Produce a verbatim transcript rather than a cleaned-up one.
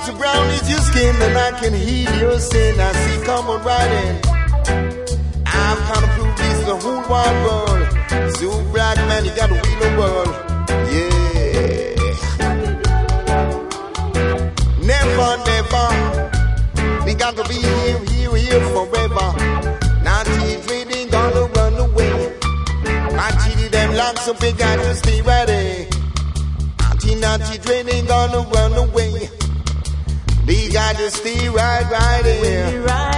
to brown is your skin, and I can heal your sin. I see, come on right in. I'm gonna prove this to the whole wide world. So black man, you gotta wheel the world. Yeah. Never, never. We got to be here, here, here forever. Not trading, gonna run away. I cheated them long, so we got to stay ready. Naughty training gonna run away. We got to stay right, right here.